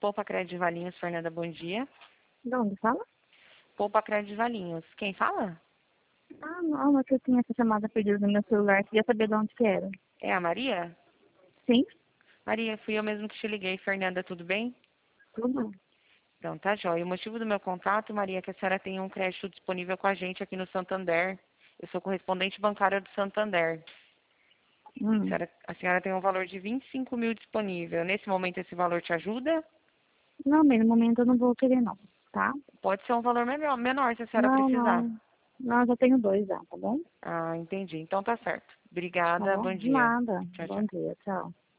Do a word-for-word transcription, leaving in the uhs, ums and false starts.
Poupa Crédito Valinhos, Fernanda, bom dia. De onde fala? Poupa Crédito Valinhos. Quem fala? Ah, não, é que eu tinha essa chamada perdida no meu celular. Queria saber de onde que era. É a Maria? Sim? Maria, fui eu mesmo que te liguei. Fernanda, tudo bem? Tudo? Então, tá jóia. O motivo do meu contato, Maria, é que a senhora tem um crédito disponível com a gente aqui no Santander. Eu sou correspondente bancária do Santander. A Hum. senhora, a senhora tem um valor de vinte e cinco mil disponível. Nesse momento, esse valor te ajuda? Não, bem, no momento eu não vou querer não, tá? Pode ser um valor menor, menor se a senhora Não, precisar. não. Não, eu já tenho dois já, tá bom? Ah, entendi. Então tá certo. Tá Obrigada. bom? Bom De dia. nada. Tchau, tchau. Bom dia, tchau.